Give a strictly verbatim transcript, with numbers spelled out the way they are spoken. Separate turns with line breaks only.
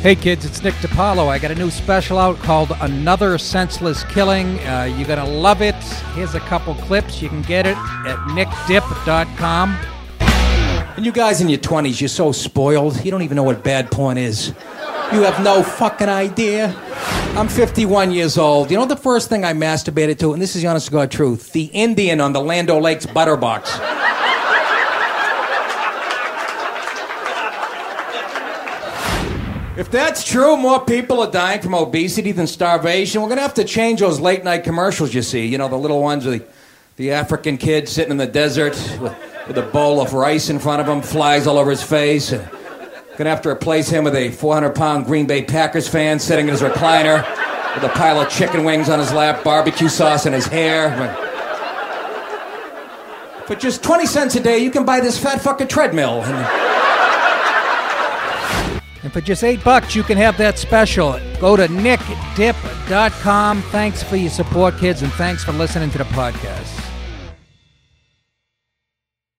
Hey kids, it's Nick DiPaolo. I got a new special out called Another Senseless Killing. Uh, you're going to love it. Here's a couple clips. You can get it at nick dip dot com.
And you guys in your twenties, you're so spoiled. You don't even know what bad porn is. You have no fucking idea. I'm fifty-one years old. You know the first thing I masturbated to, and this is the honest to God truth, the Indian on the Land O'Lakes Butterbox. If that's true, more people are dying from obesity than starvation. We're going to have to change those late-night commercials you see. You know, the little ones with the, the African kid sitting in the desert with, with a bowl of rice in front of him, flies all over his face. And going to have to replace him with a four hundred pound Green Bay Packers fan sitting in his recliner with a pile of chicken wings on his lap, barbecue sauce in his hair. For just twenty cents a day, you can buy this fat fucking treadmill. And,
And for just eight bucks, you can have that special. Go to nick dip dot com. Thanks for your support, kids, and thanks for listening to the podcast.